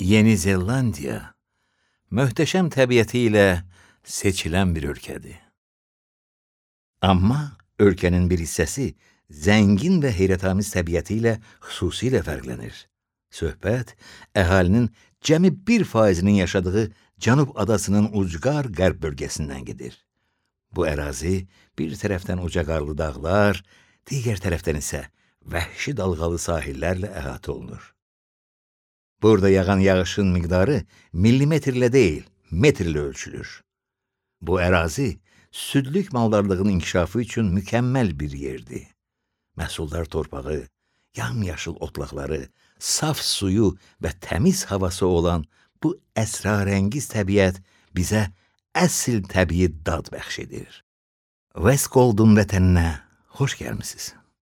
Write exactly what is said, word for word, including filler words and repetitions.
Yeni Zellandiya möhtəşəm təbiəti ilə seçilən bir ölkədir. Amma ölkənin bir hissəsi zəngin və heyrətamiz təbiəti ilə xüsusilə fərqlənir. Söhbət əhalinin cəmi bir faizinin yaşadığı Cənub adasının ucqar qərb bölgəsindən gedir. Bu ərazi bir tərəfdən ucaqarlı dağlar, digər tərəfdən isə vəhşi dalğalı sahillərlə əhatə olunur. Burada yağan yağışın miqdarı millimetrlə deyil, metrlə ölçülür. Bu ərazi südlük maldarlığının inkişafı üçün mükəmməl bir yerdir. Məhsuldar torpağı, yamyaşıl otlaqları, saf suyu və təmiz havası olan bu əsrarəngiz təbiət bizə əsl təbii dad bəxş edir. West Golden vətəninə xoş gəlmisiniz.